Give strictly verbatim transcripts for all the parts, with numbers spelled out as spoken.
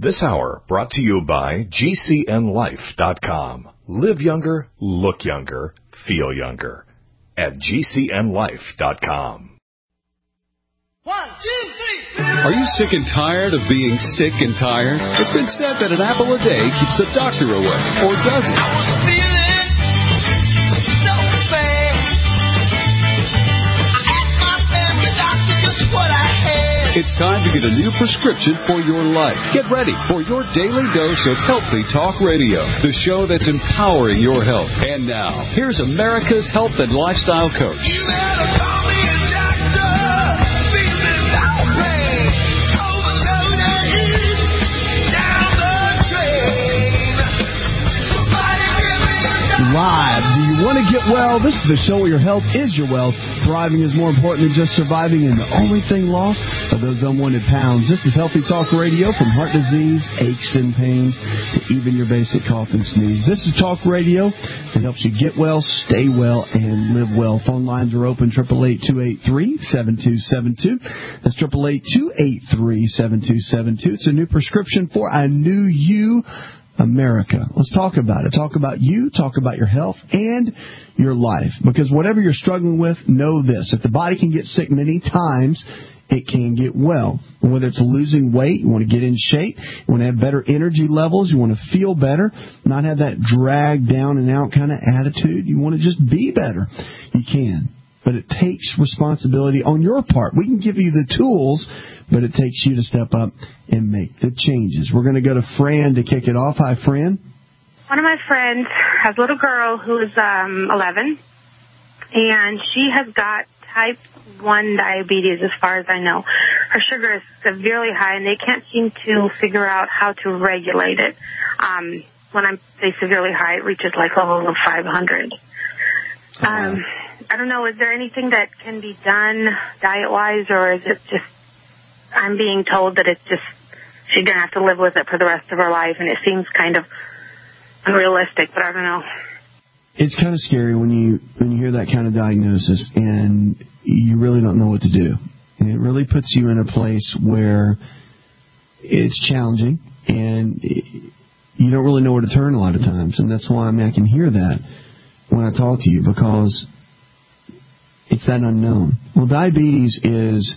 This hour brought to you by G C N life dot com. Live younger, look younger, feel younger at G C N life dot com. One, two, three. Are you sick and tired of being sick and tired? It's been said that an apple a day keeps the doctor away, or does it? I was feeling so bad. I asked my family doctor just what I had. It's time to get a new prescription for your life. Get ready for your daily dose of Healthy Talk Radio, the show that's empowering your health. And now, here's America's health and lifestyle coach. You better call me a doctor. Feeling outraged, overloaded, down the drain. Somebody give me a doctor. Live. Do you want to get well? This is the show where your health is your wealth. Thriving is more important than just surviving, and the only thing lost are those unwanted pounds. This is Healthy Talk Radio, from heart disease, aches and pains, to even your basic cough and sneeze. This is Talk Radio that helps you get well, stay well, and live well. Phone lines are open, eight eight eight, two eight three, seven two seven two. That's eight eight eight, two eight three, seven two seven two. It's a new prescription for a new you, America. Let's talk about it. Talk about you, talk about your health and your life. Because whatever you're struggling with, know this. If the body can get sick many times, it can get well. Whether it's losing weight, you want to get in shape, you want to have better energy levels, you want to feel better, not have that drag down and out kind of attitude, you want to just be better, you can. But it takes responsibility on your part. We can give you the tools, but it takes you to step up and make the changes. We're going to go to Fran to kick it off. Hi, Fran. One of my friends has a little girl who is um, eleven, and she has got type one diabetes, as far as I know. Her sugar is severely high, and they can't seem to figure out how to regulate it. Um, when I say severely high, it reaches like levels of five hundred. Uh-huh. Um, I don't know, is there anything that can be done diet-wise, or is it just, I'm being told that it's just, she's going to have to live with it for the rest of her life, and it seems kind of unrealistic, but I don't know. It's kind of scary when you when you hear that kind of diagnosis and you really don't know what to do. And it really puts you in a place where it's challenging and you don't really know where to turn a lot of times. And that's why I mean I can hear that when I talk to you, because it's that unknown. Well, diabetes is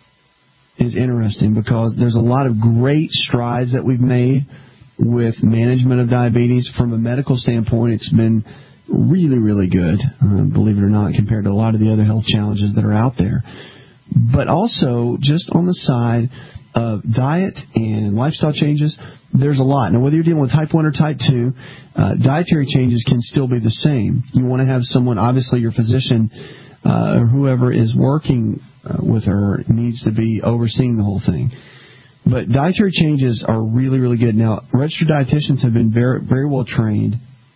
is interesting because there's a lot of great strides that we've made with management of diabetes. From a medical standpoint, it's been really, really good, uh, believe it or not, compared to a lot of the other health challenges that are out there. But also, just on the side of diet and lifestyle changes, there's a lot. Now, whether you're dealing with type one or type two, uh, dietary changes can still be the same. You want to have someone, obviously your physician uh, or whoever is working uh, with her needs to be overseeing the whole thing. But dietary changes are really, really good. Now, registered dietitians have been very, very well trained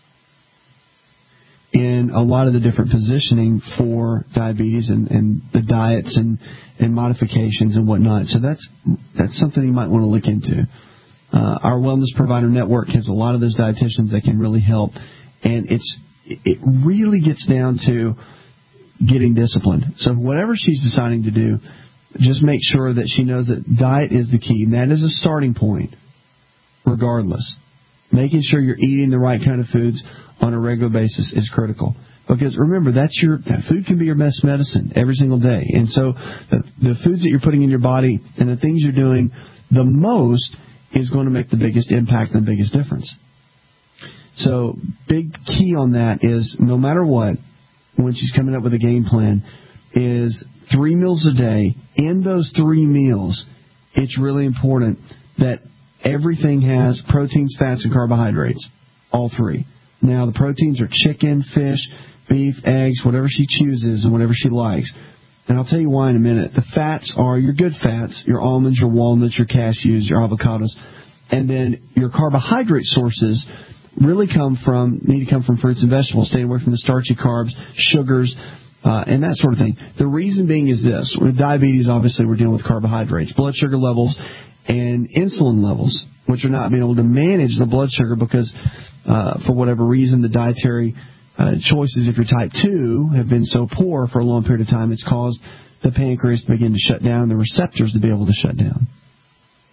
in a lot of the different positioning for diabetes and, and the diets and, and modifications and whatnot. So that's that's something you might want to look into. Uh, our Wellness Provider Network has a lot of those dietitians that can really help. And it's it really gets down to getting disciplined. So whatever she's deciding to do, just make sure that she knows that diet is the key. And that is a starting point, regardless. Making sure you're eating the right kind of foods on a regular basis is critical. Because remember, that's your that food can be your best medicine every single day. And so the, the foods that you're putting in your body and the things you're doing the most is going to make the biggest impact and the biggest difference. So big key on that is no matter what, when she's coming up with a game plan, is three meals a day. In those three meals, it's really important that everything has proteins, fats, and carbohydrates, all three. Now, the proteins are chicken, fish, beef, eggs, whatever she chooses and whatever she likes. And I'll tell you why in a minute. The fats are your good fats, your almonds, your walnuts, your cashews, your avocados. And then your carbohydrate sources really come from, need to come from fruits and vegetables, staying away from the starchy carbs, sugars, uh, and that sort of thing. The reason being is this. With diabetes, obviously, we're dealing with carbohydrates, blood sugar levels, and insulin levels, which are not being able to manage the blood sugar because, uh, for whatever reason, the dietary uh, choices, if you're type two, have been so poor for a long period of time, it's caused the pancreas to begin to shut down and the receptors to be able to shut down.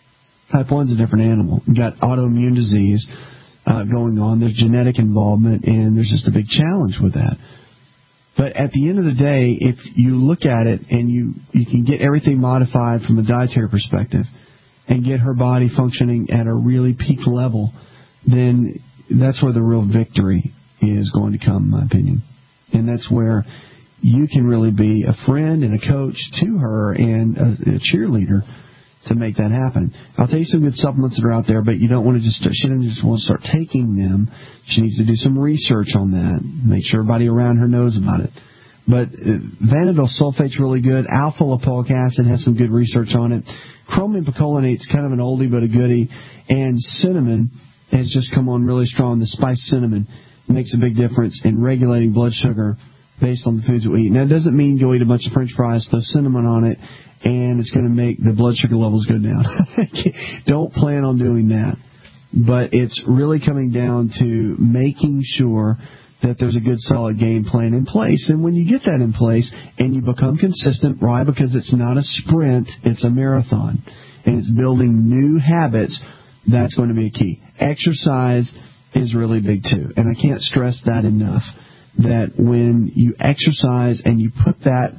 Type one's a different animal. You got autoimmune disease uh, going on. There's genetic involvement, and there's just a big challenge with that. But at the end of the day, if you look at it and you, you can get everything modified from a dietary perspective and get her body functioning at a really peak level, then that's where the real victory is going to come, in my opinion. And that's where you can really be a friend and a coach to her and a, a cheerleader to make that happen. I'll tell you some good supplements that are out there, but you don't want to just, she doesn't just want to start taking them. She needs to do some research on that, make sure everybody around her knows about it. But uh, Vanadyl sulfate's really good. Alpha lipoic acid has some good research on it. Chromium picolinate's kind of an oldie but a goodie. And cinnamon has just come on really strong. The spiced cinnamon makes a big difference in regulating blood sugar based on the foods that we eat. Now, it doesn't mean go eat a bunch of French fries, throw cinnamon on it, and it's going to make the blood sugar levels go down. Don't plan on doing that. But it's really coming down to making sure that there's a good, solid game plan in place. And when you get that in place and you become consistent, right, because it's not a sprint, it's a marathon, and it's building new habits, that's going to be a key. Exercise is really big, too. And I can't stress that enough, that when you exercise and you put that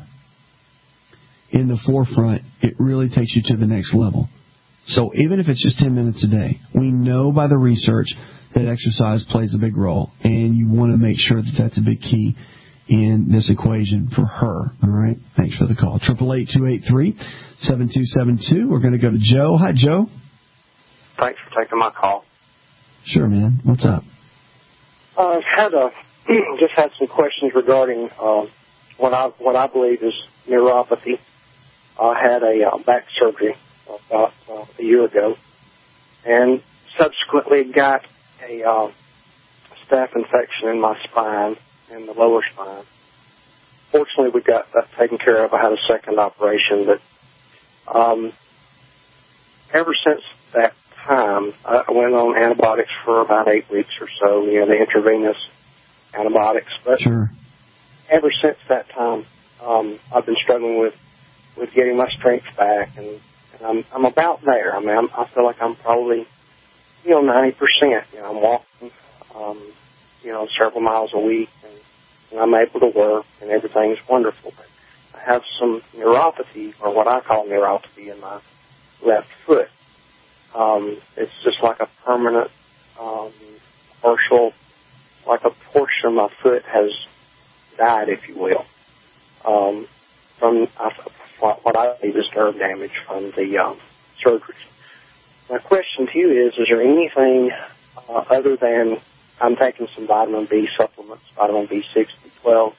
in the forefront, it really takes you to the next level. So even if it's just ten minutes a day, we know by the research that exercise plays a big role, and you want to make sure that that's a big key in this equation for her. All right? Thanks for the call. eight eight eight, two eight three, seven two seven two. We're going to go to Joe. Hi, Joe. Thanks for taking my call. Sure, man. What's up? Uh, I've had a, just had some questions regarding uh, what I what I believe is neuropathy. I had a uh, back surgery about uh, a year ago, and subsequently got a uh, staph infection in my spine, in the lower spine. Fortunately, we got that taken care of. I had a second operation, but um, ever since that time, I went on antibiotics for about eight weeks or so, you know, the intravenous antibiotics. But sure. Ever since that time, um, I've been struggling with, with getting my strength back, and, and I'm, I'm about there. I mean, I'm, I feel like I'm probably, you know, ninety percent. You know, I'm walking, um, you know, several miles a week, and, and I'm able to work, and everything's wonderful. But I have some neuropathy, or what I call neuropathy, in my left foot. Um, it's just like a permanent, um, partial, like a portion of my foot has died, if you will, um, from uh, what I believe is nerve damage from the um, surgeries. My question to you is, is there anything uh, other than I'm taking some vitamin B supplements, vitamin B six, B twelve.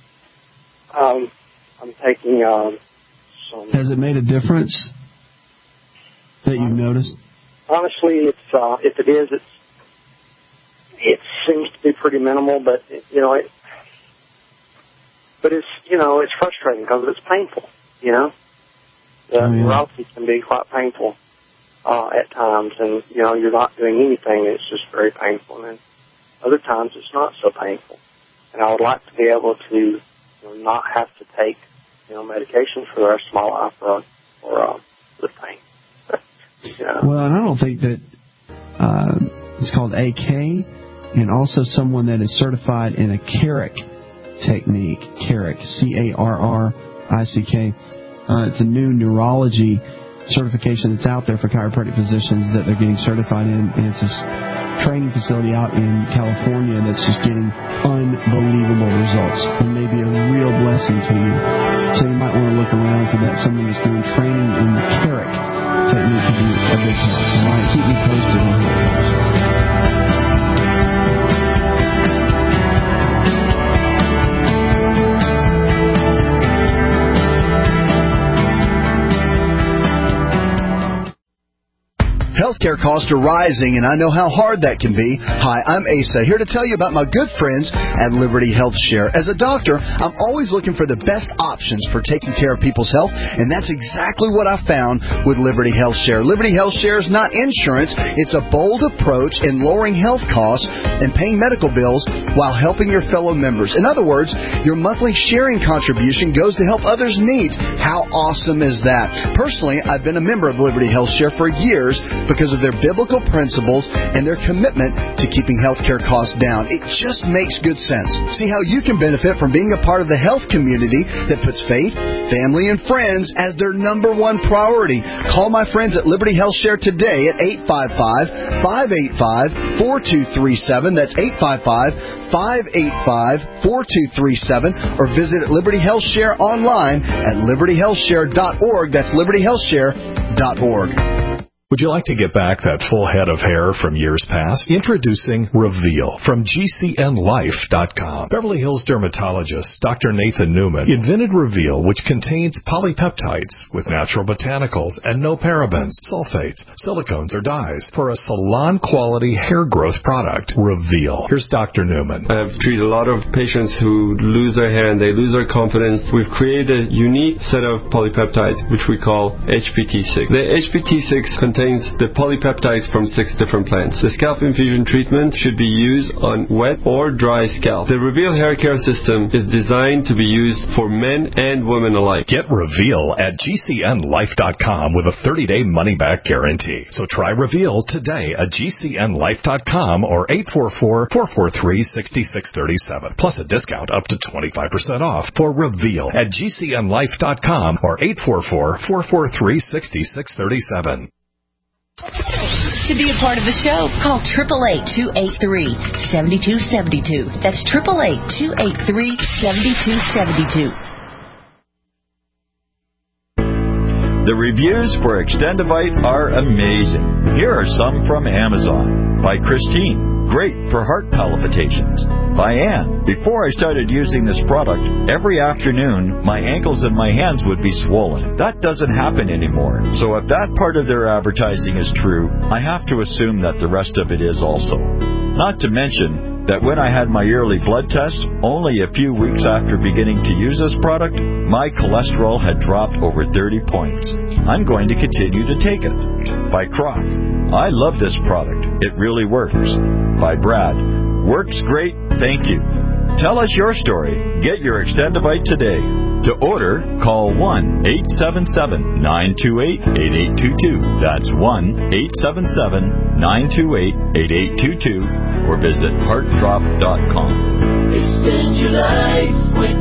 Um, I'm taking um, some... Has it made a difference that you've noticed? Honestly, it's uh, if it is, it's it seems to be pretty minimal, but it, you know, it, but it's you know, it's frustrating because it's painful. You know, the oh, yeah. neuropathy can be quite painful uh, at times, and you know, you're not doing anything; it's just very painful. And other times, it's not so painful. And I would like to be able to, you know, not have to take, you know, medication for the rest of my life for for uh, the pain. You know? Well, and I don't think that uh, it's called A K, and also someone that is certified in a Carrick technique, Carrick, C A R R I C K. Uh, it's a new neurology certification that's out there for chiropractic physicians that they're getting certified in, and it's a training facility out in California that's just getting unbelievable results and may be a real blessing to you. So you might want to look around for that. Someone that's doing training in the Carrick technique could be a big help. All right, keep me posted on how it goes. Healthcare costs are rising, and I know how hard that can be. Hi, I'm Asa, here to tell you about my good friends at Liberty Health Share. As a doctor, I'm always looking for the best options for taking care of people's health, and that's exactly what I found with Liberty Health Share. Liberty Health Share is not insurance. It's a bold approach in lowering health costs and paying medical bills while helping your fellow members. In other words, your monthly sharing contribution goes to help others' needs. How awesome is that? Personally, I've been a member of Liberty Health Share for years because of their biblical principles and their commitment to keeping healthcare costs down. It just makes good sense. See how you can benefit from being a part of the health community that puts faith, family, and friends as their number one priority. Call my friends at Liberty Health Share today at eight five five, five eight five, four two three seven. That's eight five five, five eight five, four two three seven. Or visit Liberty Health Share online at liberty health share dot org. That's liberty health share dot org. Would you like to get back that full head of hair from years past? Introducing Reveal from G C N life dot com. Beverly Hills dermatologist Doctor Nathan Newman invented Reveal, which contains polypeptides with natural botanicals and no parabens, sulfates, silicones, or dyes for a salon-quality hair growth product. Reveal. Here's Doctor Newman. I've treated a lot of patients who lose their hair and they lose their confidence. We've created a unique set of polypeptides, which we call H P T six. The H P T six contains the polypeptides from six different plants. The scalp infusion treatment should be used on wet or dry scalp. The Reveal hair care system is designed to be used for men and women alike. Get Reveal at G C N life dot com with a thirty-day money-back guarantee. So try Reveal today at G C N life dot com or eight four four, four four three, six six three seven. Plus a discount up to twenty-five percent off for Reveal at G C N life dot com or eight four four, four four three, six six three seven. To be a part of the show, call eight eight eight, two eight three, seven two seven two. That's eight eight eight, two eight three, seven two seven two. The reviews for Extendivite are amazing. Here are some from Amazon. By Christine. Great for heart palpitations. By Ann. Before I started using this product, every afternoon my ankles and my hands would be swollen. That doesn't happen anymore. So if that part of their advertising is true, I have to assume that the rest of it is also. Not to mention that when I had my yearly blood test, only a few weeks after beginning to use this product, my cholesterol had dropped over thirty points. I'm going to continue to take it. By Croc. I love this product. It really works. By Brad. Works great, thank you. Tell us your story. Get your Extendivite today. To order, call one eight seven seven, nine two eight, eight eight two two. That's one eight seven seven, nine two eight, eight eight two two. Or visit heart drop dot com. Extend your life with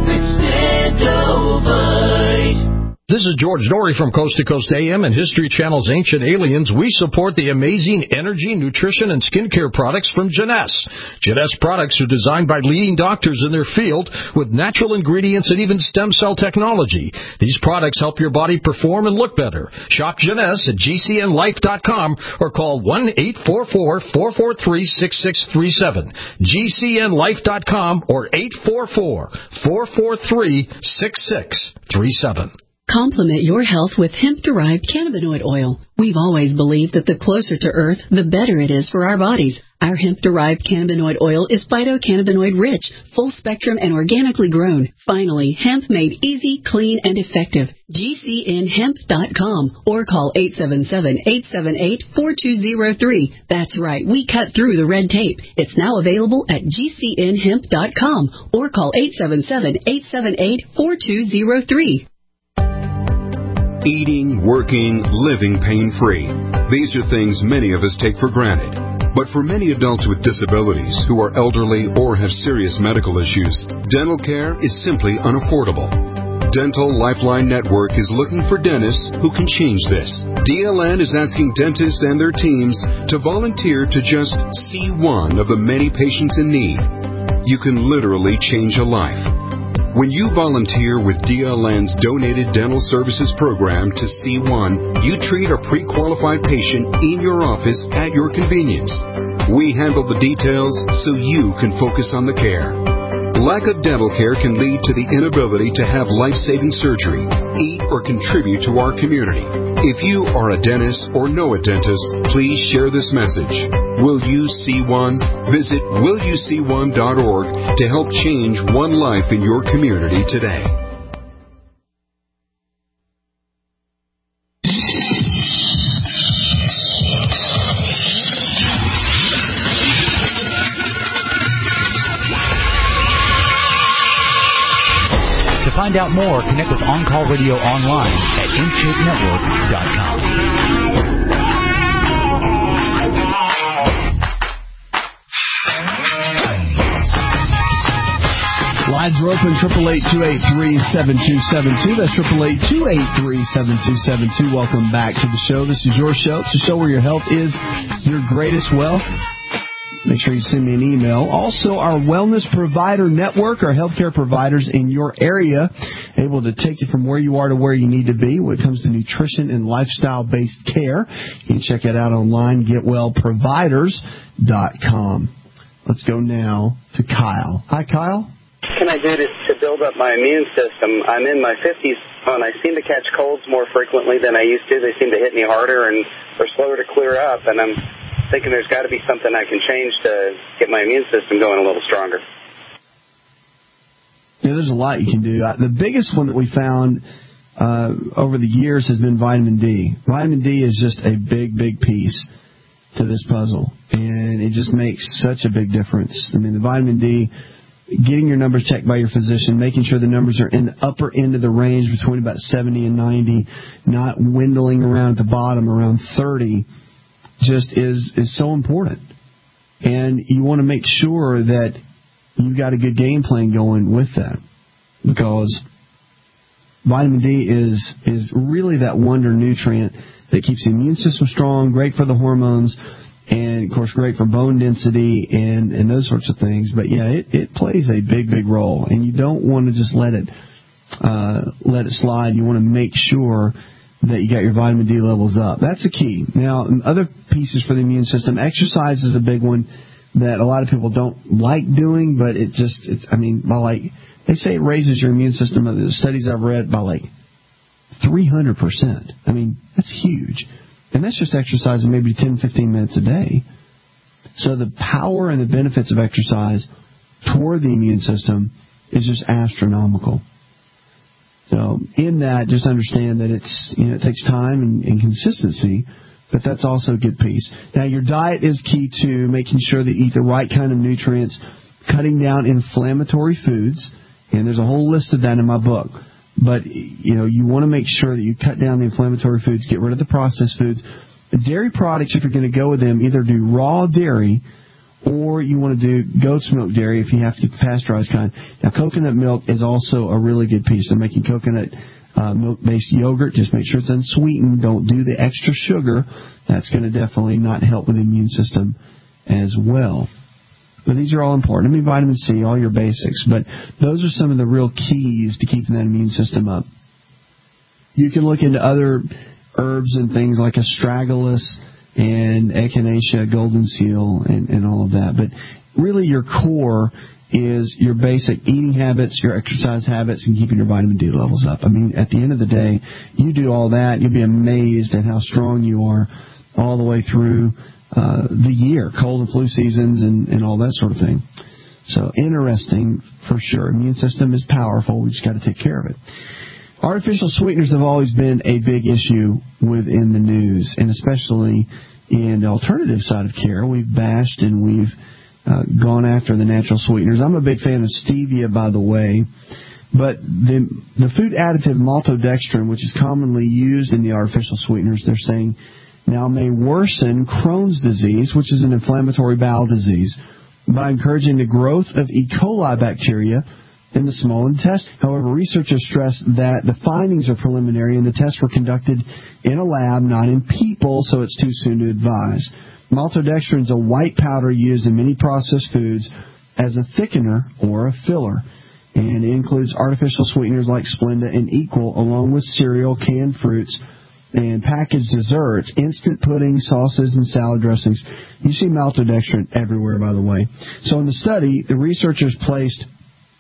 Extendivite. This is George Norrie from Coast to Coast A M and History Channel's Ancient Aliens. We support the amazing energy, nutrition, and skincare products from Jeunesse. Jeunesse products are designed by leading doctors in their field with natural ingredients and even stem cell technology. These products help your body perform and look better. Shop Jeunesse at G C N life dot com or call one eight four four, four four three, six six three seven. G C N life dot com or eight four four, four four three, six six three seven. Complement your health with hemp-derived cannabinoid oil. We've always believed that the closer to Earth, the better it is for our bodies. Our hemp-derived cannabinoid oil is phytocannabinoid-rich, full-spectrum, and organically grown. Finally, hemp made easy, clean, and effective. G C N hemp dot com or call eight seven seven, eight seven eight, four two zero three. That's right, we cut through the red tape. It's now available at G C N hemp dot com or call eight seven seven, eight seven eight, four two zero three. Eating, working, living pain-free. These are things many of us take for granted. But for many adults with disabilities who are elderly or have serious medical issues, dental care is simply unaffordable. Dental Lifeline Network is looking for dentists who can change this. D L N is asking dentists and their teams to volunteer to just see one of the many patients in need. You can literally change a life. When you volunteer with D L N's Donated Dental Services Program to C one, you treat a pre-qualified patient in your office at your convenience. We handle the details so you can focus on the care. Lack of dental care can lead to the inability to have life-saving surgery, eat, or contribute to our community. If you are a dentist or know a dentist, please share this message. Will you see one? Visit will you see one dot org to help change one life in your community today. To find out more, connect with On Call Radio online at intake network dot com. Lines are open, triple eight, two eight three, seven two seven two. That's triple eight, two eight three, seven two seven two. Welcome back to the show. This is your show. It's a show where your health is your greatest wealth. Make sure you send me an email. Also, our Wellness Provider Network, our healthcare providers in your area, able to take you from where you are to where you need to be when it comes to nutrition and lifestyle-based care. You can check it out online, get well providers dot com. Let's go now to Kyle. Hi, Kyle. What can I do to, to build up my immune system? I'm in my fifties, and I seem to catch colds more frequently than I used to. They seem to hit me harder and are slower to clear up, and I'm thinking there's got to be something I can change to get my immune system going a little stronger. Yeah, there's a lot you can do. The biggest one that we found uh, over the years has been vitamin D. Vitamin D is just a big, big piece to this puzzle, and it just makes such a big difference. I mean, the vitamin D, getting your numbers checked by your physician, making sure the numbers are in the upper end of the range between about seventy and ninety, not dwindling around at the bottom around thirty, just is, is so important. And you want to make sure that you've got a good game plan going with that, because vitamin D is is really that wonder nutrient that keeps the immune system strong, great for the hormones, and, of course, great for bone density and, and those sorts of things. But, yeah, it, it plays a big, big role, and you don't want to just let it uh, let it slide. You want to make sure that you got your vitamin D levels up. That's the key. Now, other pieces for the immune system, exercise is a big one that a lot of people don't like doing, but it just, it's, I mean, by like, they say it raises your immune system. The studies I've read, by like three hundred percent. I mean, that's huge. And that's just exercising maybe ten, fifteen minutes a day. So the power and the benefits of exercise toward the immune system is just astronomical. So in that, just understand that it's, you know, it takes time and, and consistency, but that's also a good piece. Now, your diet is key to making sure that you eat the right kind of nutrients, cutting down inflammatory foods, and there's a whole list of that in my book. But, you know, you want to make sure that you cut down the inflammatory foods, get rid of the processed foods. Dairy products, if you're going to go with them, either do raw dairy or you want to do goat's milk dairy if you have to get the pasteurized kind. Now, coconut milk is also a really good piece. So making coconut uh, milk-based yogurt, just make sure it's unsweetened. Don't do the extra sugar. That's going to definitely not help with the immune system as well. But these are all important. I mean, vitamin C, all your basics. But those are some of the real keys to keeping that immune system up. You can look into other herbs and things like astragalus and echinacea, golden seal, and, and all of that. But really your core is your basic eating habits, your exercise habits, and keeping your vitamin D levels up. I mean, at the end of the day, you do all that, you'll be amazed at how strong you are all the way through uh, the year, cold and flu seasons and, and all that sort of thing. So interesting for sure. Immune system is powerful. We just got to take care of it. Artificial sweeteners have always been a big issue within the news, and especially in the alternative side of care. We've bashed and we've uh, gone after the natural sweeteners. I'm a big fan of stevia, by the way, but the the food additive maltodextrin, which is commonly used in the artificial sweeteners, they're saying now may worsen Crohn's disease, which is an inflammatory bowel disease, by encouraging the growth of E. coli bacteria in the small intestine. However, researchers stress that the findings are preliminary and the tests were conducted in a lab, not in people, so it's too soon to advise. Maltodextrin is a white powder used in many processed foods as a thickener or a filler, and it includes artificial sweeteners like Splenda and Equal, along with cereal, canned fruits, and packaged desserts, instant pudding, sauces, and salad dressings. You see maltodextrin everywhere, by the way. So in the study, the researchers placed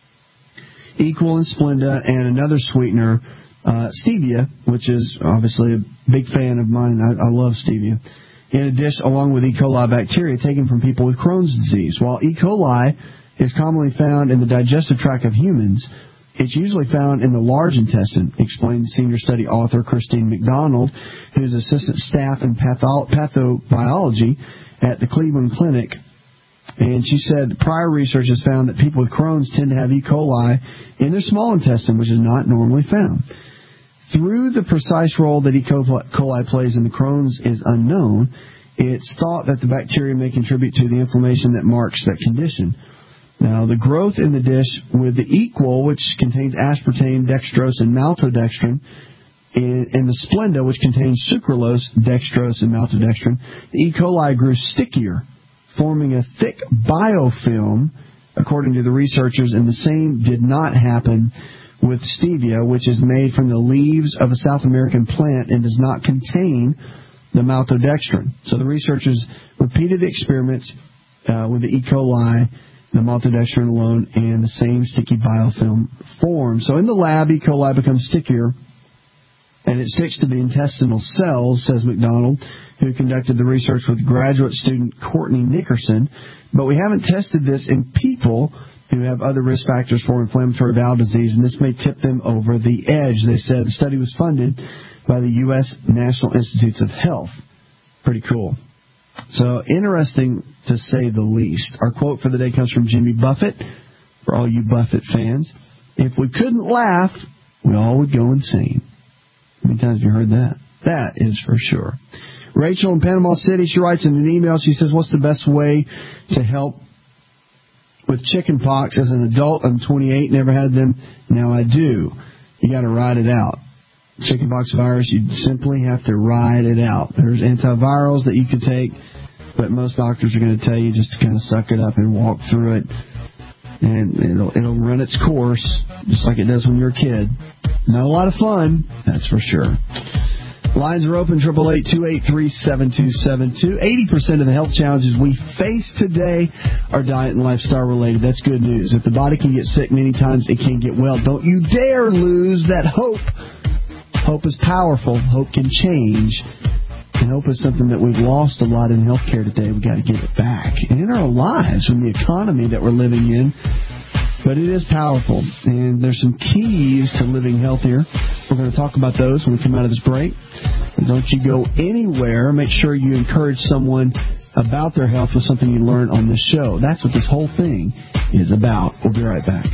Equal and Splenda, and another sweetener, uh, stevia, which is obviously a big fan of mine. I, I love stevia. In a dish along with E. coli bacteria taken from people with Crohn's disease. While E. coli is commonly found in the digestive tract of humans, it's usually found in the large intestine, explained senior study author Christine McDonald, who's assistant staff in patho- pathobiology at the Cleveland Clinic. And she said prior research has found that people with Crohn's tend to have E. coli in their small intestine, which is not normally found. Through the precise role that E. coli plays in the Crohn's is unknown, it's thought that the bacteria may contribute to the inflammation that marks that condition. Now, the growth in the dish with the Equal, which contains aspartame, dextrose, and maltodextrin, and the Splenda, which contains sucralose, dextrose, and maltodextrin, the E. coli grew stickier, forming a thick biofilm, according to the researchers, and the same did not happen with stevia, which is made from the leaves of a South American plant and does not contain the maltodextrin. So the researchers repeated the experiments uh, with the E. coli, the maltodextrin alone, and the same sticky biofilm form. So in the lab, E. coli becomes stickier, and it sticks to the intestinal cells, says McDonald, who conducted the research with graduate student Courtney Nickerson. But we haven't tested this in people who have other risk factors for inflammatory bowel disease, and this may tip them over the edge. They said the study was funded by the U S National Institutes of Health. Pretty cool. So interesting, to say the least. Our quote for the day comes from Jimmy Buffett, for all you Buffett fans. If we couldn't laugh, we all would go insane. How many times have you heard that? That is for sure. Rachel in Panama City, she writes in an email, she says, what's the best way to help with chicken pox? As an adult, I'm twenty-eight, never had them. Now I do. You got to ride it out. Chickenpox virus, you simply have to ride it out. There's antivirals that you can take, but most doctors are going to tell you just to kind of suck it up and walk through it, and it'll it'll run its course just like it does when you're a kid. Not a lot of fun, that's for sure. Lines are open, eight eight eight, two eight three, seven two seven two. eighty percent of the health challenges we face today are diet and lifestyle related. That's good news. If the body can get sick many times, it can get well. Don't you dare lose that hope. Hope is powerful. Hope can change. And hope is something that we've lost a lot in healthcare today. We've got to get it back. And in our lives, in the economy that we're living in. But it is powerful. And there's some keys to living healthier. We're going to talk about those when we come out of this break. And don't you go anywhere. Make sure you encourage someone about their health with something you learn on this show. That's what this whole thing is about. We'll be right back.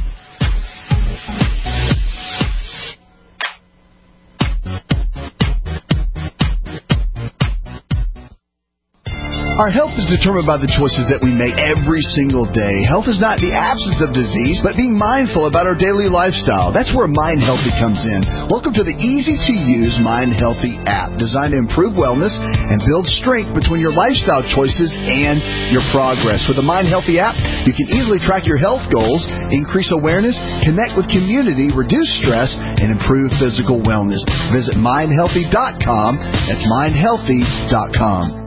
Our health is determined by the choices that we make every single day. Health is not the absence of disease, but being mindful about our daily lifestyle. That's where Mind Healthy comes in. Welcome to the easy-to-use Mind Healthy app, designed to improve wellness and build strength between your lifestyle choices and your progress. With the Mind Healthy app, you can easily track your health goals, increase awareness, connect with community, reduce stress, and improve physical wellness. Visit mind healthy dot com. That's mind healthy dot com.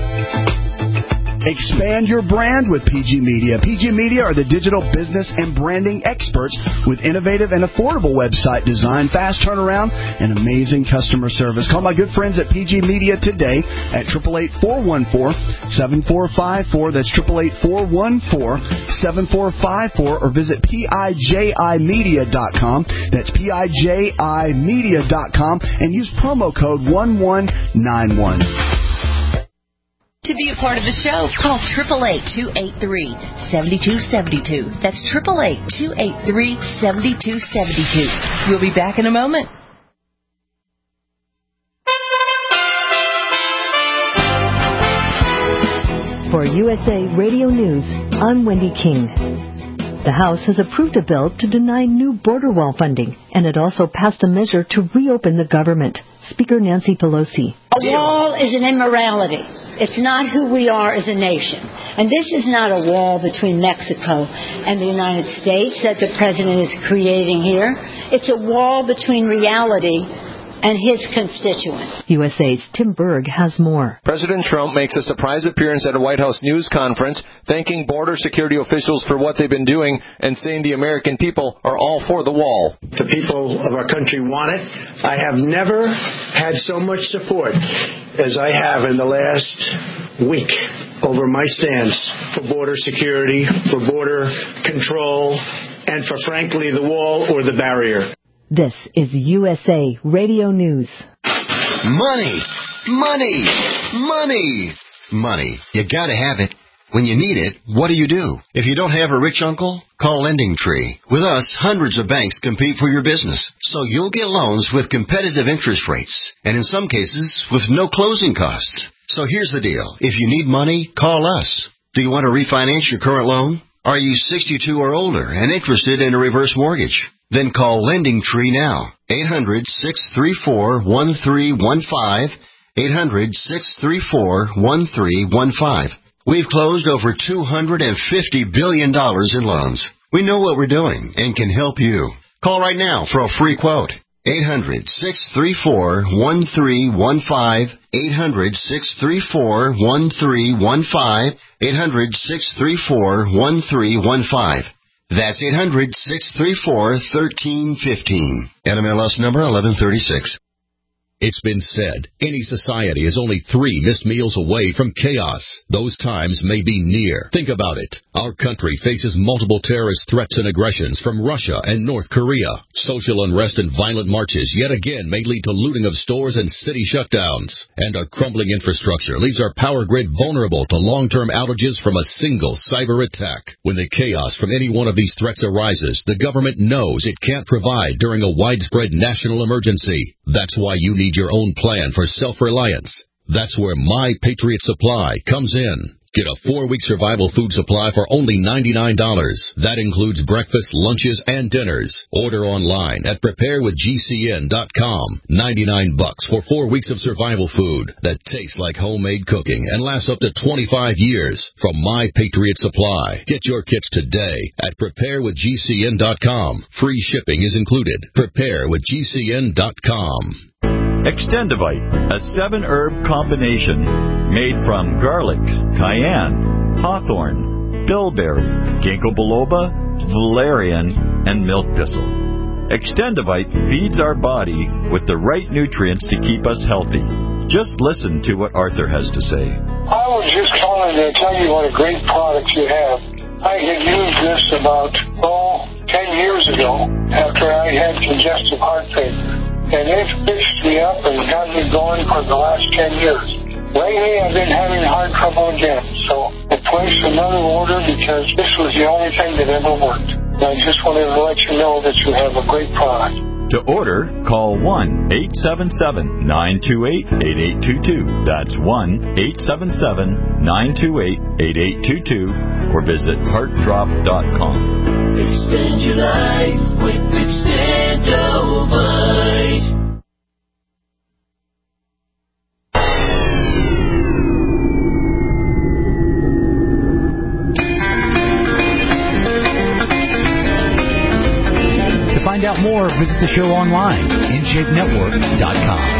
Expand your brand with P G Media. P G Media are the digital business and branding experts with innovative and affordable website design, fast turnaround, and amazing customer service. Call my good friends at P G Media today at eight eight eight, four one four, seven four five four. That's eight eight eight, four one four, seven four five four, or visit P I J I media dot com. That's P I J I media dot com, and use promo code one one nine one. To be a part of the show, call eight eight eight, two eight three, seven two seven two. That's eight eight eight, two eight three, seven two seven two. We'll be back in a moment. For U S A Radio News, I'm Wendy King. The House has approved a bill to deny new border wall funding, and it also passed a measure to reopen the government. Speaker Nancy Pelosi. A wall is an immorality. It's not who we are as a nation. And this is not a wall between Mexico and the United States that the president is creating here. It's a wall between reality and his constituents. U S A's Tim Berg has more. President Trump makes a surprise appearance at a White House news conference, thanking border security officials for what they've been doing and saying the American people are all for the wall. The people of our country want it. I have never had so much support as I have in the last week over my stance for border security, for border control, and for, frankly, the wall or the barrier. This is U S A Radio News. Money, money, money, money. You gotta have it. When you need it, what do you do? If you don't have a rich uncle, call Lending Tree. With us, hundreds of banks compete for your business, so you'll get loans with competitive interest rates, and in some cases, with no closing costs. So here's the deal. If you need money, call us. Do you want to refinance your current loan? Are you sixty-two or older and interested in a reverse mortgage? Then call Lending Tree now. eight hundred, six three four, one three one five. eight hundred, six three four, one three one five. We've closed over two hundred fifty billion dollars in loans. We know what we're doing and can help you. Call right now for a free quote. eight hundred, six three four, one three one five. eight hundred, six three four, one three one five. eight hundred, six three four, one three one five. That's eight hundred, six three four, one three one five. N M L S number eleven thirty-six. It's been said, any society is only three missed meals away from chaos. Those times may be near. Think about it. Our country faces multiple terrorist threats and aggressions from Russia and North Korea. Social unrest and violent marches yet again may lead to looting of stores and city shutdowns. And our crumbling infrastructure leaves our power grid vulnerable to long-term outages from a single cyber attack. When the chaos from any one of these threats arises, the government knows it can't provide during a widespread national emergency. That's why you need your own plan for self-reliance. That's where My Patriot Supply comes in. Get a four-week survival food supply for only ninety-nine dollars. That includes breakfast, lunches, and dinners. Order online at prepare with G C N dot com. ninety-nine bucks for four weeks of survival food that tastes like homemade cooking and lasts up to twenty-five years from My Patriot Supply. Get your kits today at prepare with G C N dot com. Free shipping is included. prepare with G C N dot com. Extendivite, a seven-herb combination made from garlic, cayenne, hawthorn, bilberry, ginkgo biloba, valerian, and milk thistle. Extendivite feeds our body with the right nutrients to keep us healthy. Just listen to what Arthur has to say. I was just calling to tell you what a great product you have. I had used this about, oh, ten years ago after I had congestive heart failure. And it fixed me up and got me going for the last ten years. Lately, I've been having heart trouble again, so I placed another order because this was the only thing that ever worked. And I just wanted to let you know that you have a great product. To order, call one eight seven seven, nine two eight, eight eight two two. That's one eight seven seven, nine two eight, eight eight two two or visit heart drop dot com. Extend your life with Extendovite. To find out more, visit the show online, in shape network dot com.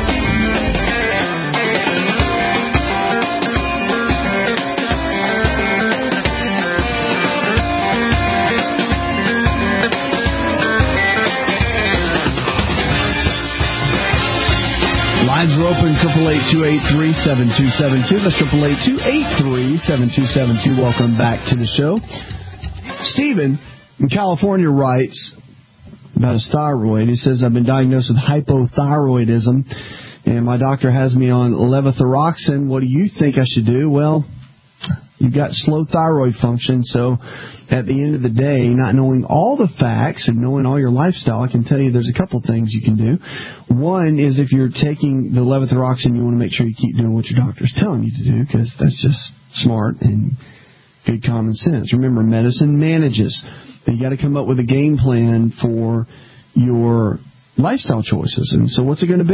Lines are open, triple eight, two eight three, seven two seven two. That's triple eight, two eight three, seven two seven two. Welcome back to the show. Stephen in California writes about his thyroid. He says, I've been diagnosed with hypothyroidism, and my doctor has me on levothyroxine. What do you think I should do? Well, you've got slow thyroid function, so at the end of the day, not knowing all the facts and knowing all your lifestyle, I can tell you there's a couple things you can do. One is if you're taking the levothyroxine, you want to make sure you keep doing what your doctor's telling you to do, because that's just smart and good common sense. Remember, medicine manages. You got to come up with a game plan for your lifestyle choices. And so what's it going to be?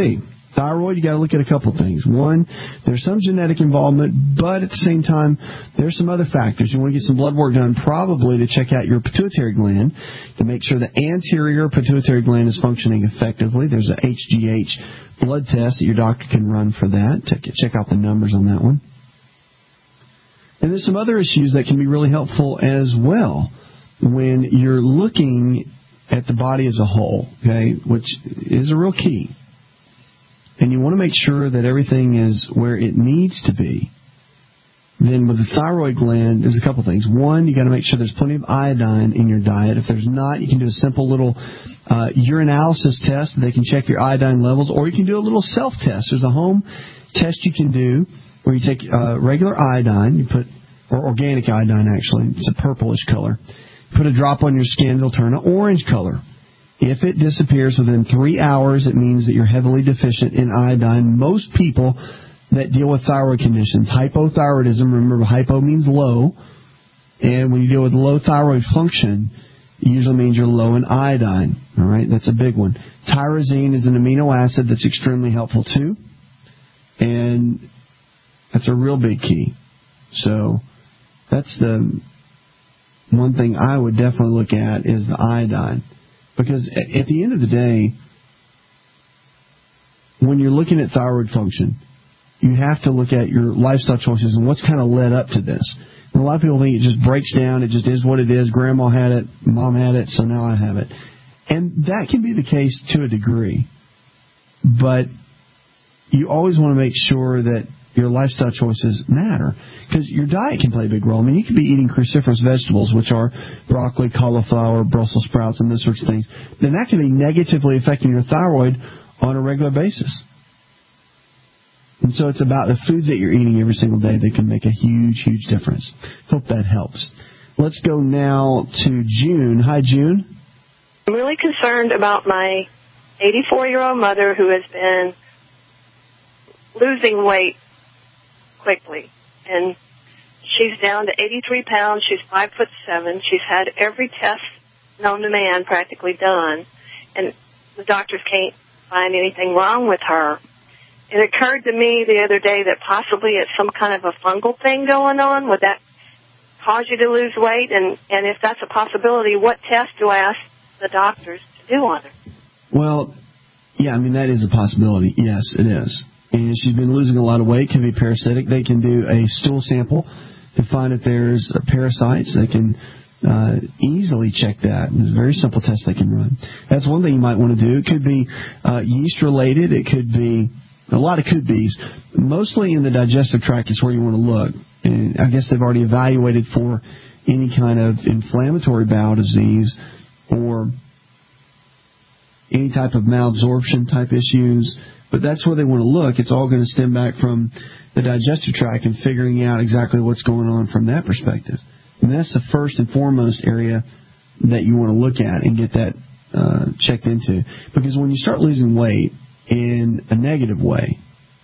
Thyroid, you got to look at a couple things. One, there's some genetic involvement, but at the same time, there's some other factors. You want to get some blood work done, probably to check out your pituitary gland to make sure the anterior pituitary gland is functioning effectively. There's a H G H blood test that your doctor can run for that. Check, check out the numbers on that one. And there's some other issues that can be really helpful as well when you're looking at the body as a whole, okay, which is a real key. And you want to make sure that everything is where it needs to be. Then with the thyroid gland, there's a couple things. One, you got to make sure there's plenty of iodine in your diet. If there's not, you can do a simple little uh, urinalysis test. They can check your iodine levels, or you can do a little self-test. There's a home test you can do where you take uh, regular iodine, you put, or organic iodine actually, it's a purplish color. You put a drop on your skin, it'll turn an orange color. If it disappears within three hours, it means that you're heavily deficient in iodine. Most people that deal with thyroid conditions, hypothyroidism, remember hypo means low, and when you deal with low thyroid function, it usually means you're low in iodine. All right, that's a big one. Tyrosine is an amino acid that's extremely helpful too, and that's a real big key. So that's the one thing I would definitely look at is the iodine. Because at the end of the day, when you're looking at thyroid function, you have to look at your lifestyle choices and what's kind of led up to this. And a lot of people think it just breaks down, it just is what it is. Grandma had it, mom had it, so now I have it. And that can be the case to a degree. But you always want to make sure that your lifestyle choices matter, because your diet can play a big role. I mean, you could be eating cruciferous vegetables, which are broccoli, cauliflower, Brussels sprouts, and those sorts of things. Then that can be negatively affecting your thyroid on a regular basis. And so it's about the foods that you're eating every single day that can make a huge, huge difference. Hope that helps. Let's go now to June. Hi, June. I'm really concerned about my eighty-four-year-old mother who has been losing weight quickly, and she's down to eighty-three pounds. She's five foot seven. She's had every test known to man practically done, and the doctors can't find anything wrong with her. It occurred to me the other day that possibly it's some kind of a fungal thing going on. Would that cause you to lose weight? And, and if that's a possibility, what test do I ask the doctors to do on her? Well, yeah, I mean, that is a possibility. Yes, it is. And she's been losing a lot of weight, can be parasitic. They can do a stool sample to find if there's parasites. They can uh, easily check that. It's a very simple test they can run. That's one thing you might want to do. It could be uh, yeast-related. It could be a lot of could be's. Mostly in the digestive tract is where you want to look. And I guess they've already evaluated for any kind of inflammatory bowel disease or any type of malabsorption type issues. But that's where they want to look. It's all going to stem back from the digestive tract and figuring out exactly what's going on from that perspective. And that's the first and foremost area that you want to look at and get that uh, checked into. Because when you start losing weight in a negative way,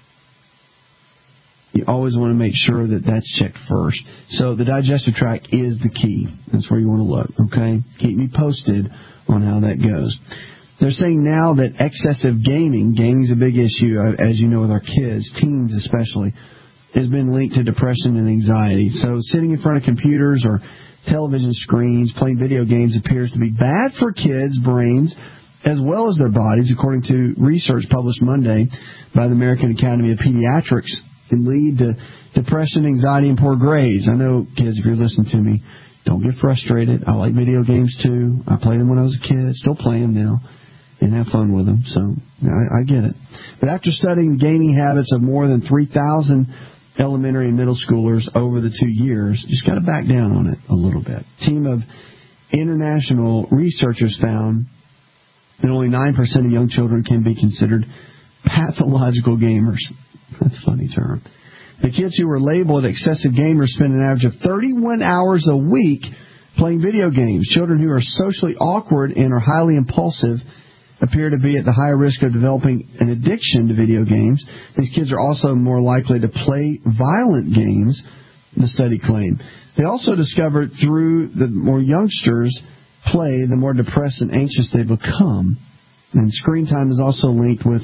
you always want to make sure that that's checked first. So the digestive tract is the key. That's where you want to look, okay? Keep me posted on how that goes. They're saying now that excessive gaming, gaming is a big issue, as you know, with our kids, teens especially, has been linked to depression and anxiety. So sitting in front of computers or television screens, playing video games appears to be bad for kids' brains as well as their bodies, according to research published Monday by the American Academy of Pediatrics. Can lead to depression, anxiety, and poor grades. I know, kids, if you're listening to me, don't get frustrated. I like video games, too. I played them when I was a kid. Still play them now. And have fun with them, so I, I get it. But after studying the gaming habits of more than three thousand elementary and middle schoolers over the two years, just got to back down on it a little bit. A team of international researchers found that only nine percent of young children can be considered pathological gamers. That's a funny term. The kids who were labeled excessive gamers spend an average of thirty-one hours a week playing video games. Children who are socially awkward and are highly impulsive appear to be at the higher risk of developing an addiction to video games. These kids are also more likely to play violent games, the study claimed. They also discovered through the more youngsters play, the more depressed and anxious they become. And screen time is also linked with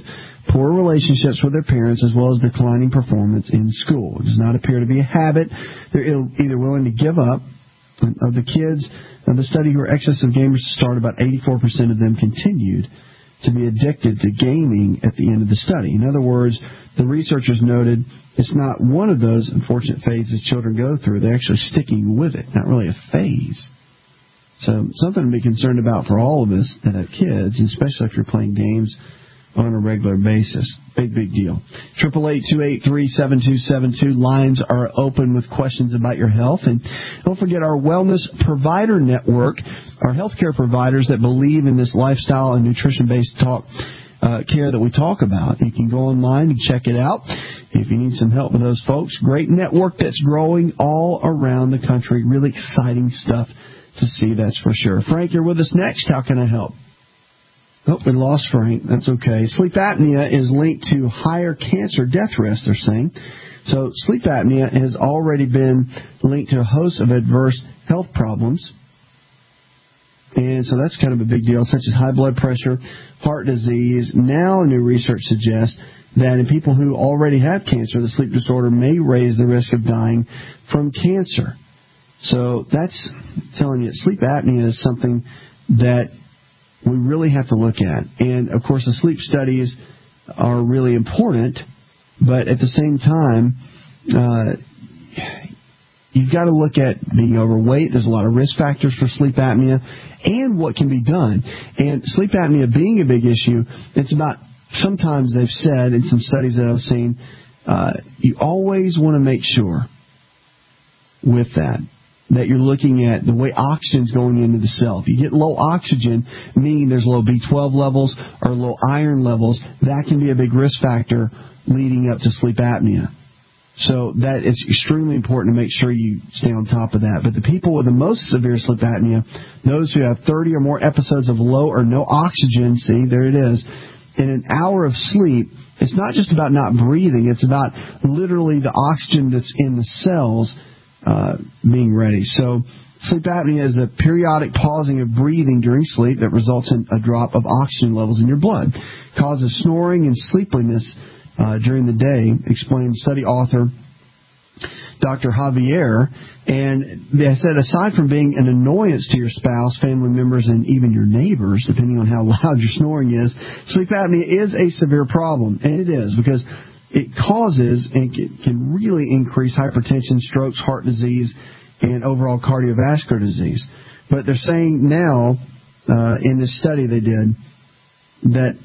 poor relationships with their parents, as well as declining performance in school. It does not appear to be a habit. They're either willing to give up. Of the kids of the study who were excessive gamers to start, about eighty-four percent of them continued to be addicted to gaming at the end of the study. In other words, the researchers noted it's not one of those unfortunate phases children go through. They're actually sticking with it, not really a phase. So something to be concerned about for all of us that have kids, especially if you're playing games on a regular basis. Big, big deal. eight eight eight, two eight three, seven two seven two. Lines are open with questions about your health. And don't forget our Wellness Provider Network, our healthcare providers that believe in this lifestyle and nutrition-based talk uh, care that we talk about. You can go online and check it out if you need some help with those folks. Great network that's growing all around the country. Really exciting stuff to see, that's for sure. Frank, you're with us next. How can I help? Oh, we lost Frank. That's okay. Sleep apnea is linked to higher cancer death risk, they're saying. So sleep apnea has already been linked to a host of adverse health problems. And so that's kind of a big deal, such as high blood pressure, heart disease. Now new research suggests that in people who already have cancer, the sleep disorder may raise the risk of dying from cancer. So that's telling you that sleep apnea is something that we really have to look at. And, of course, the sleep studies are really important, but at the same time, uh, you've got to look at being overweight. There's a lot of risk factors for sleep apnea and what can be done. And sleep apnea being a big issue, it's about, sometimes they've said in some studies that I've seen, uh, you always want to make sure with that that you're looking at the way oxygen's going into the cell. If you get low oxygen, meaning there's low B twelve levels or low iron levels, that can be a big risk factor leading up to sleep apnea. So that is extremely important to make sure you stay on top of that. But the people with the most severe sleep apnea, those who have thirty or more episodes of low or no oxygen, see, there it is, in an hour of sleep, it's not just about not breathing. It's about literally the oxygen that's in the cells Uh, being ready. So sleep apnea is the periodic pausing of breathing during sleep that results in a drop of oxygen levels in your blood. Causes snoring and sleepiness uh, during the day, explained study author Doctor Javier. And they said aside from being an annoyance to your spouse, family members, and even your neighbors, depending on how loud your snoring is, sleep apnea is a severe problem. And it is, because it causes and can really increase hypertension, strokes, heart disease, and overall cardiovascular disease. But they're saying now, uh, in this study they did, that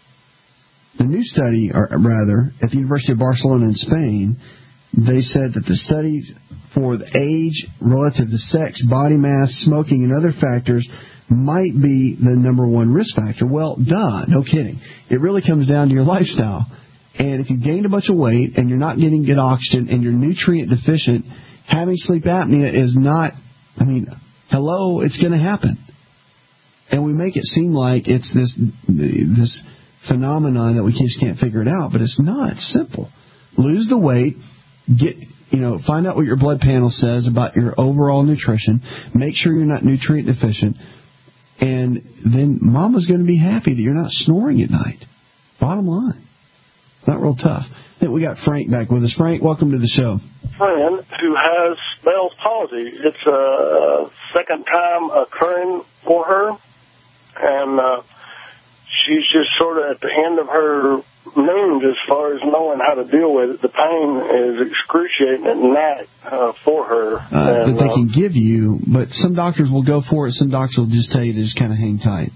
the new study, or rather, at the University of Barcelona in Spain, they said that the studies for the age relative to sex, body mass, smoking, and other factors might be the number one risk factor. Well, duh, no kidding. It really comes down to your lifestyle. And if you gained a bunch of weight and you're not getting good oxygen and you're nutrient deficient, having sleep apnea is not, I mean, hello, it's going to happen. And we make it seem like it's this this phenomenon that we just can't figure it out, but it's not. It's simple. Lose the weight, get, you know, find out what your blood panel says about your overall nutrition, make sure you're not nutrient deficient, and then mama's going to be happy that you're not snoring at night. Bottom line. Not real tough. I think we got Frank back with us. Frank, welcome to the show. Friend who has Bell's palsy. It's a second time occurring for her, and uh, she's just sort of at the end of her means as far as knowing how to deal with it. The pain is excruciating at night uh, for her. Uh, and, that they uh, can give you, but some doctors will go for it. Some doctors will just tell you to just kind of hang tight.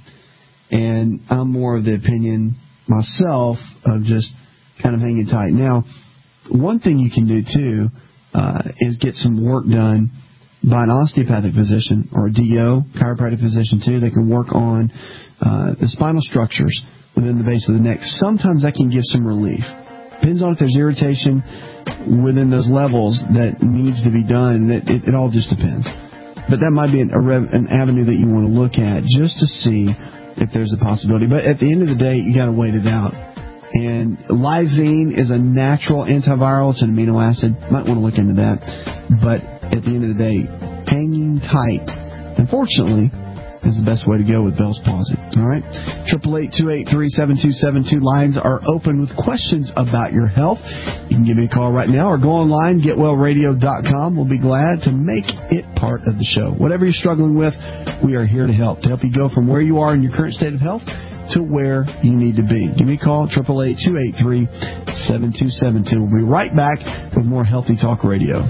And I'm more of the opinion myself of just kind of hanging tight. Now, one thing you can do, too, uh, is get some work done by an osteopathic physician or a D O, chiropractic physician, too. They can work on uh, the spinal structures within the base of the neck. Sometimes that can give some relief. Depends on if there's irritation within those levels that needs to be done. It, it, it all just depends. But that might be an, a rev, an avenue that you want to look at just to see if there's a possibility. But at the end of the day, you got to wait it out. And lysine is a natural antiviral. It's an amino acid. Might want to look into that. But at the end of the day, hanging tight, unfortunately, is the best way to go with Bell's palsy. All right? eight eight eight, two eight three, seven two seven two. Lines are open with questions about your health. You can give me a call right now or go online, get well radio dot com. We'll be glad to make it part of the show. Whatever you're struggling with, we are here to help, to help you go from where you are in your current state of health to where you need to be. Give me a call, eight eight eight, two eight three, seven two seven two. We'll be right back with more Healthy Talk Radio.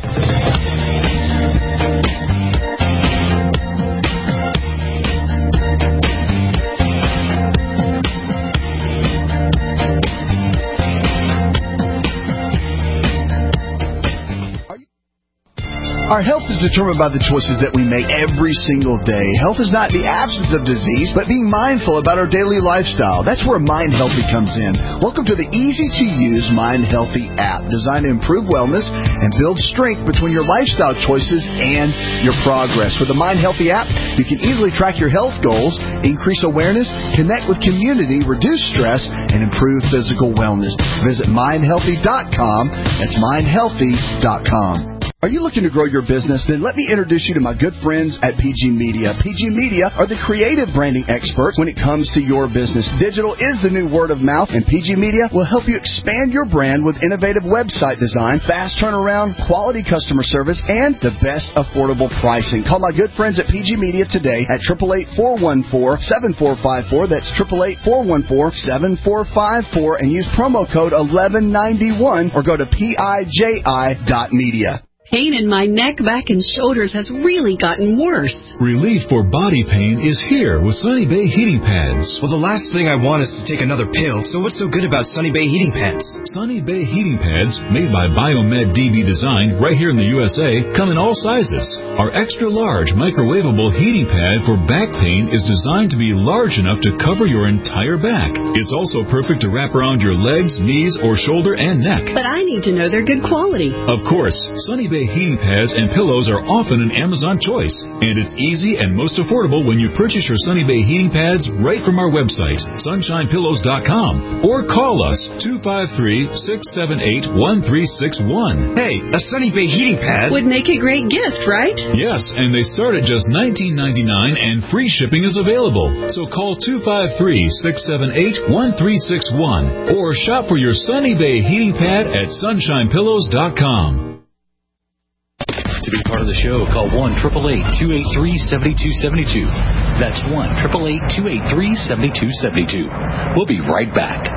Our health is determined by the choices that we make every single day. Health is not the absence of disease, but being mindful about our daily lifestyle. That's where Mind Healthy comes in. Welcome to the easy-to-use Mind Healthy app, designed to improve wellness and build strength between your lifestyle choices and your progress. With the Mind Healthy app, you can easily track your health goals, increase awareness, connect with community, reduce stress, and improve physical wellness. Visit mind healthy dot com. That's mind healthy dot com. Are you looking to grow your business? Then let me introduce you to my good friends at P G Media. P G Media are the creative branding experts when it comes to your business. Digital is the new word of mouth, and P G Media will help you expand your brand with innovative website design, fast turnaround, quality customer service, and the best affordable pricing. Call my good friends at P G Media today at eight eight eight, four one four, seven four five four. That's eight eight eight, four one four, seven four five four, and use promo code eleven ninety-one or go to P I J I dot media. Pain in my neck, back, and shoulders has really gotten worse. Relief for body pain is here with Sunny Bay Heating Pads. Well, the last thing I want is to take another pill, so what's so good about Sunny Bay Heating Pads? Sunny Bay Heating Pads, made by Biomed D B Design right here in the U S A, come in all sizes. Our extra-large microwavable heating pad for back pain is designed to be large enough to cover your entire back. It's also perfect to wrap around your legs, knees, or shoulder and neck. But I need to know they're good quality. Of course, Sunny Bay heating pads and pillows are often an Amazon choice, and it's easy and most affordable when you purchase your Sunny Bay heating pads right from our website, sunshine pillows dot com, or call us two five three, six seven eight, one three six one. Hey, a Sunny Bay heating pad would make a great gift, right? Yes, and they start at just nineteen ninety-nine, and free shipping is available. So call two five three, six seven eight, one three six one or shop for your Sunny Bay heating pad at sunshine pillows dot com. To be part of the show, call one eight eight eight, two eight three, seven two seven two. That's one eight eight eight, two eight three, seven two seven two. We'll be right back.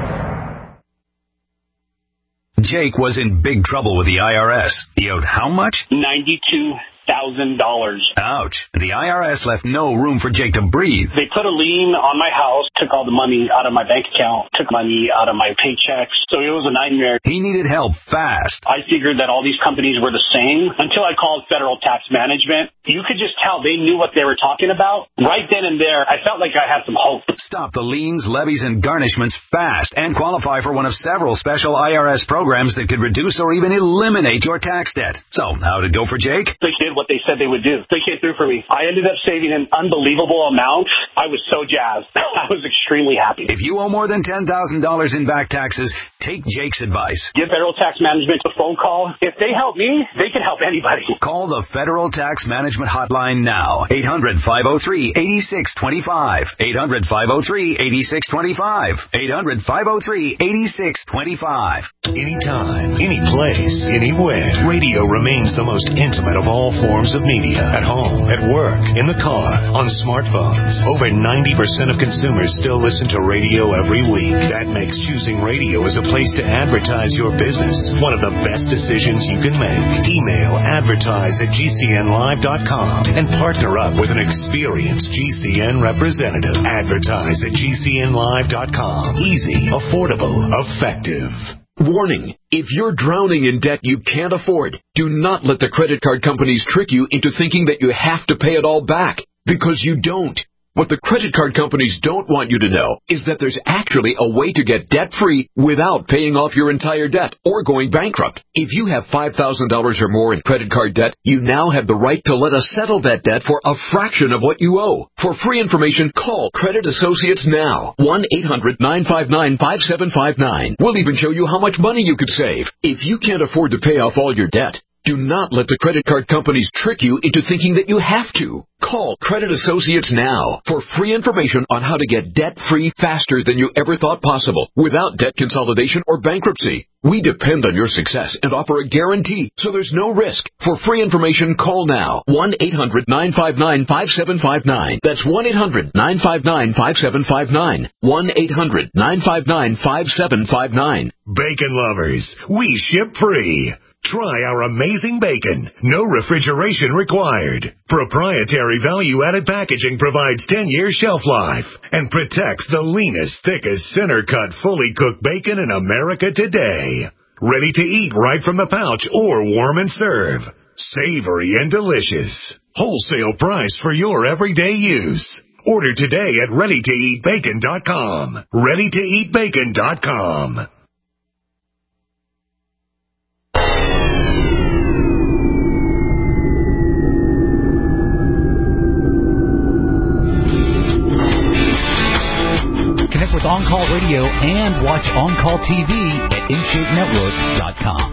Jake was in big trouble with the I R S. He owed how much? ninety-two thousand dollars. Ouch. The I R S left no room for Jake to breathe. They put a lien on my house, took all the money out of my bank account, took money out of my paychecks. So it was a nightmare. He needed help fast. I figured that all these companies were the same until I called Federal Tax Management. You could just tell they knew what they were talking about. Right then and there, I felt like I had some hope. Stop the liens, levies, and garnishments fast and qualify for one of several special I R S programs that could reduce or even eliminate your tax debt. So, how'd it go for Jake? They did what they said they would do. They came through for me. I ended up saving an unbelievable amount. I was so jazzed. I was extremely happy. If you owe more than ten thousand dollars in back taxes, take Jake's advice. Give Federal Tax Management a phone call. If they help me, they can help anybody. Call the Federal Tax Management Hotline now. eight hundred, five oh three, eight six two five. eight hundred, five oh three, eight six two five. eight hundred, five oh three, eight six two five. Anytime, any place, anywhere. Radio remains the most intimate of all forms of media. At home, at work, in the car, on smartphones. Over ninety percent of consumers still listen to radio every week. That makes choosing radio as a place to advertise your business one of the best decisions you can make. Email advertise at G C N live dot com and partner up with an experienced G C N representative. Advertise at G C N live dot com. Easy, affordable, effective. Warning, if you're drowning in debt you can't afford, do not let the credit card companies trick you into thinking that you have to pay it all back, because you don't. What the credit card companies don't want you to know is that there's actually a way to get debt-free without paying off your entire debt or going bankrupt. If you have five thousand dollars or more in credit card debt, you now have the right to let us settle that debt for a fraction of what you owe. For free information, call Credit Associates now. one eight hundred, nine five nine, five seven five nine. We'll even show you how much money you could save. If you can't afford to pay off all your debt, do not let the credit card companies trick you into thinking that you have to. Call Credit Associates now for free information on how to get debt-free faster than you ever thought possible without debt consolidation or bankruptcy. We depend on your success and offer a guarantee, so there's no risk. For free information, call now. one eight hundred nine five nine five seven five nine. That's one eight hundred nine five nine five seven five nine. one eight hundred nine five nine five seven five nine. Bacon lovers, we ship free. Try our amazing bacon. No refrigeration required. Proprietary value-added packaging provides ten years shelf life and protects the leanest, thickest, center-cut, fully cooked bacon in America today. Ready to eat right from the pouch or warm and serve. Savory and delicious. Wholesale price for your everyday use. Order today at ready to eat bacon dot com. ready to eat bacon dot com. Connect with On Call Radio and watch On Call T V at in shape network dot com.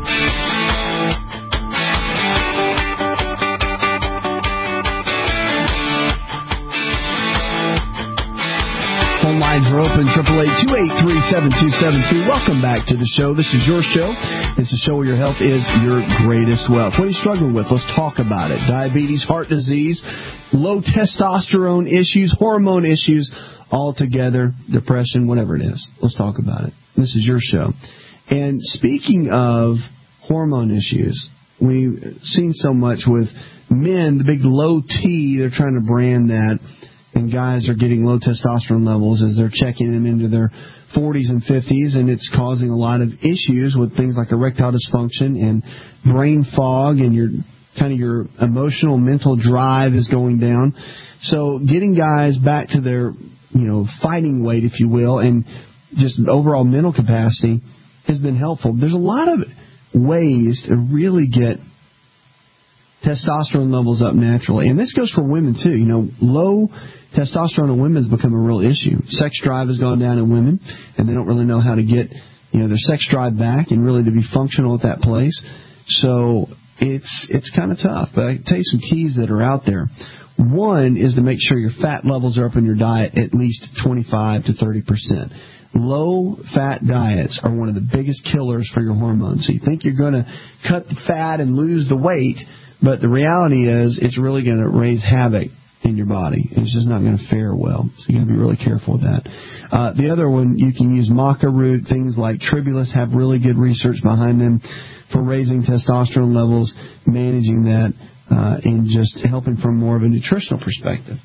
Phone lines are open, eight eight eight, two eight three, seven two seven two. Welcome back to the show. This is your show. It's a show where your health is your greatest wealth. What are you struggling with? Let's talk about it. Diabetes, heart disease, low testosterone issues, hormone issues, all together, depression, whatever it is. Let's talk about it. This is your show. And speaking of hormone issues, we've seen so much with men, the big low T, they're trying to brand that, and guys are getting low testosterone levels as they're checking them into their forties and fifties, and it's causing a lot of issues with things like erectile dysfunction and brain fog, and your kind of your emotional, mental drive is going down. So getting guys back to their, you know, fighting weight, if you will, and just overall mental capacity has been helpful. There's a lot of ways to really get testosterone levels up naturally. And this goes for women, too. You know, low testosterone in women has become a real issue. Sex drive has gone down in women, and they don't really know how to get, you know, their sex drive back and really to be functional at that place. So it's it's kind of tough. But I can tell you some keys that are out there. One is to make sure your fat levels are up in your diet at least twenty-five to thirty percent. Low-fat diets are one of the biggest killers for your hormones. So you think you're going to cut the fat and lose the weight, but the reality is it's really going to raise havoc in your body. It's just not going to fare well. So you got to be really careful with that. Uh, the other one, you can use maca root. Things like Tribulus have really good research behind them for raising testosterone levels, managing that, uh, and just helping from more of a nutritional perspective.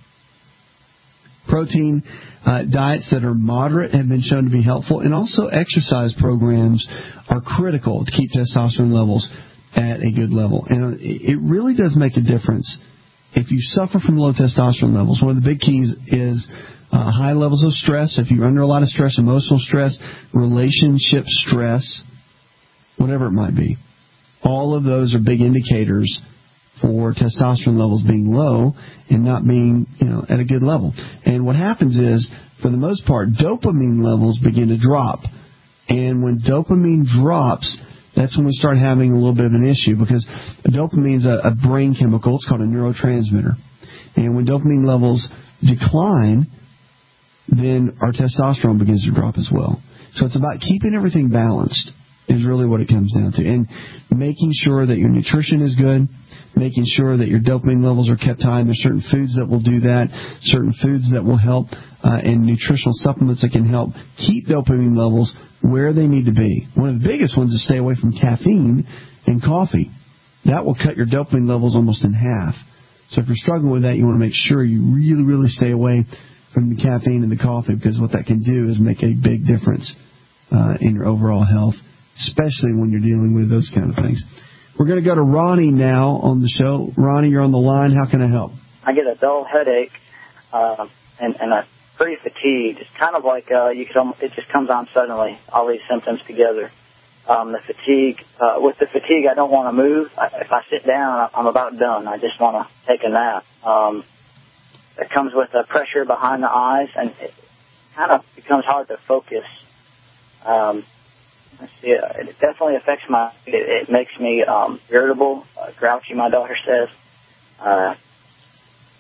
Protein uh, diets that are moderate have been shown to be helpful, and also exercise programs are critical to keep testosterone levels at a good level. And it really does make a difference if you suffer from low testosterone levels. One of the big keys is uh, high levels of stress. If you're under a lot of stress, emotional stress, relationship stress, whatever it might be, all of those are big indicators for testosterone levels being low and not being, you know, at a good level. And what happens is, for the most part, dopamine levels begin to drop. And when dopamine drops, that's when we start having a little bit of an issue, because dopamine is a, a brain chemical. It's called a neurotransmitter. And when dopamine levels decline, then our testosterone begins to drop as well. So it's about keeping everything balanced is really what it comes down to. And making sure that your nutrition is good, making sure that your dopamine levels are kept high. And there's certain foods that will do that, certain foods that will help, uh, and nutritional supplements that can help keep dopamine levels where they need to be. One of the biggest ones is stay away from caffeine and coffee. That will cut your dopamine levels almost in half. So if you're struggling with that, you want to make sure you really, really stay away from the caffeine and the coffee, because what that can do is make a big difference uh, in your overall health, especially when you're dealing with those kind of things. We're going to go to Ronnie now on the show. Ronnie, you're on the line. How can I help? I get a dull headache uh, and, and I'm pretty fatigued. It's kind of like uh, you could almost, it just comes on suddenly, all these symptoms together. Um, the fatigue, uh, with the fatigue, I don't want to move. I, if I sit down, I'm about done. I just want to take a nap. Um, it comes with a pressure behind the eyes, and it kind of becomes hard to focus. Um, let's see, uh, it definitely affects my, it, it makes me um, irritable, uh, grouchy, my daughter says. Uh,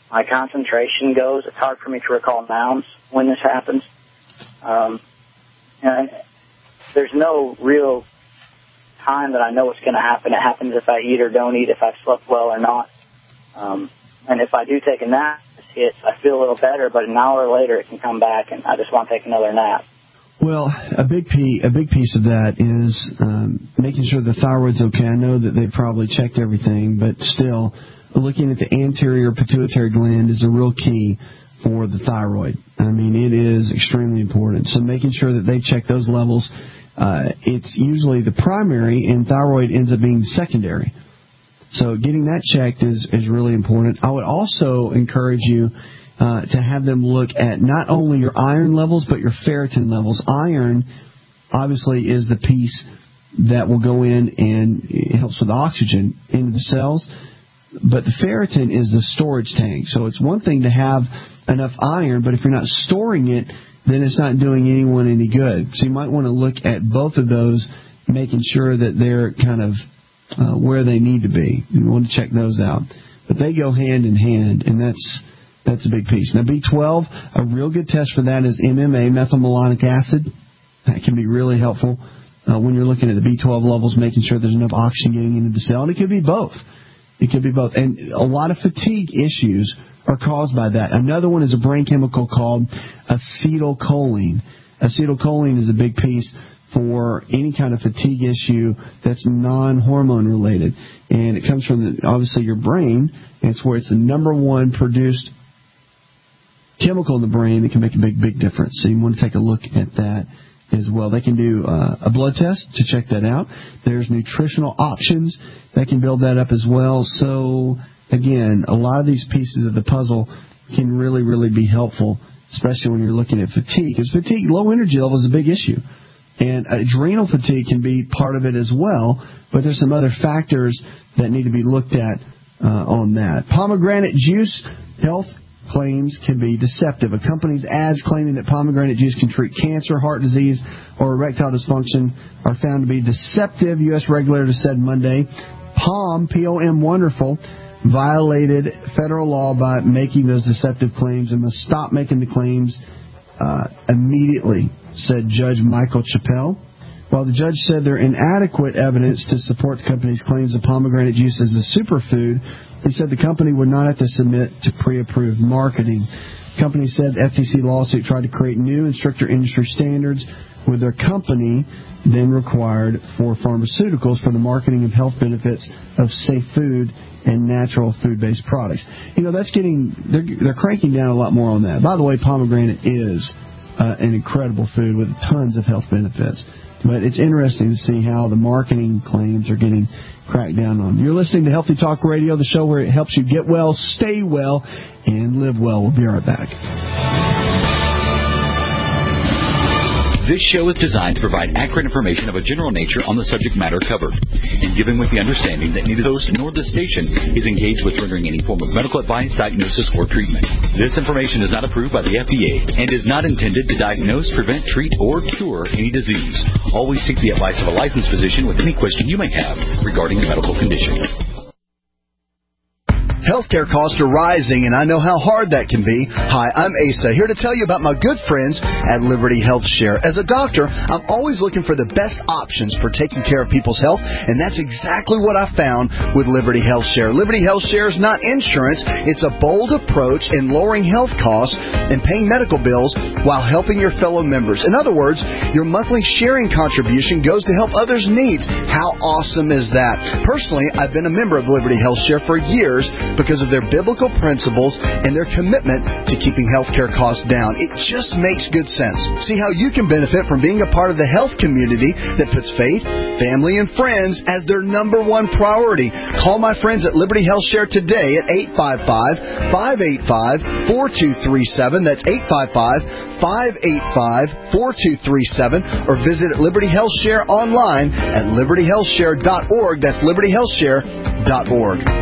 my concentration goes. It's hard for me to recall nouns when this happens. Um, and there's no real time that I know what's going to happen. It happens if I eat or don't eat, if I've slept well or not. Um, and if I do take a nap, it, I feel a little better, but an hour later it can come back, and I just want to take another nap. Well, a big piece, a big piece of that is um, making sure the thyroid's okay. I know that they've probably checked everything, but still, looking at the anterior pituitary gland is a real key for the thyroid. I mean, it is extremely important. So making sure that they check those levels, uh, it's usually the primary, and thyroid ends up being secondary. So getting that checked is, is really important. I would also encourage you uh, to have them look at not only your iron levels, but your ferritin levels. Iron, obviously, is the piece that will go in and it helps with oxygen into the cells. But the ferritin is the storage tank. So it's one thing to have enough iron, but if you're not storing it, then it's not doing anyone any good. So you might want to look at both of those, making sure that they're kind of uh, where they need to be. You want to check those out. But they go hand in hand, and that's that's a big piece. Now, B twelve, a real good test for that is M M A, methylmalonic acid. That can be really helpful uh, when you're looking at the B twelve levels, making sure there's enough oxygen getting into the cell. And it could be both. It could be both. And a lot of fatigue issues are caused by that. Another one is a brain chemical called acetylcholine. Acetylcholine is a big piece for any kind of fatigue issue that's non-hormone related. And it comes from, the, obviously, your brain. And it's where it's the number one produced chemical in the brain that can make a big, big difference. So you want to take a look at that as well. They can do uh, a blood test to check that out. There's nutritional options that can build that up as well. So, again, a lot of these pieces of the puzzle can really, really be helpful, especially when you're looking at fatigue. Because fatigue, low energy level is a big issue. And adrenal fatigue can be part of it as well, but there's some other factors that need to be looked at uh, on that. Pomegranate juice health claims can be deceptive. A company's ads claiming that pomegranate juice can treat cancer, heart disease, or erectile dysfunction are found to be deceptive, U S regulators said Monday. POM, P O M Wonderful, violated federal law by making those deceptive claims and must stop making the claims uh, immediately, said Judge Michael Chappelle. While the judge said there inadequate evidence to support the company's claims of pomegranate juice as a superfood, he said the company would not have to submit to pre-approved marketing. The company said the F T C lawsuit tried to create new and stricter industry standards with their company then required for pharmaceuticals for the marketing of health benefits of safe food and natural food-based products. You know, that's getting, they're, they're cranking down a lot more on that. By the way, pomegranate is uh, an incredible food with tons of health benefits. But it's interesting to see how the marketing claims are getting cracked down on. You're listening to Healthy Talk Radio, the show where it helps you get well, stay well, and live well. We'll be right back. This show is designed to provide accurate information of a general nature on the subject matter covered, and given with the understanding that neither the host nor the station is engaged with rendering any form of medical advice, diagnosis, or treatment. This information is not approved by the F D A and is not intended to diagnose, prevent, treat, or cure any disease. Always seek the advice of a licensed physician with any question you may have regarding a medical condition. Healthcare costs are rising, and I know how hard that can be. Hi, I'm Asa, here to tell you about my good friends at Liberty Health Share. As a doctor, I'm always looking for the best options for taking care of people's health, and that's exactly what I found with Liberty Health Share. Liberty Health Share is not insurance. It's a bold approach in lowering health costs and paying medical bills while helping your fellow members. In other words, your monthly sharing contribution goes to help others' needs. How awesome is that? Personally, I've been a member of Liberty Health Share for years because of their biblical principles and their commitment to keeping healthcare costs down. It just makes good sense. See how you can benefit from being a part of the health community that puts faith, family, and friends as their number one priority. Call my friends at Liberty Health Share today at eight five five, five eight five, four two three seven. That's eight five five, five eight five, four two three seven. Or visit Liberty Health Share online at liberty health share dot org. That's liberty health share dot org.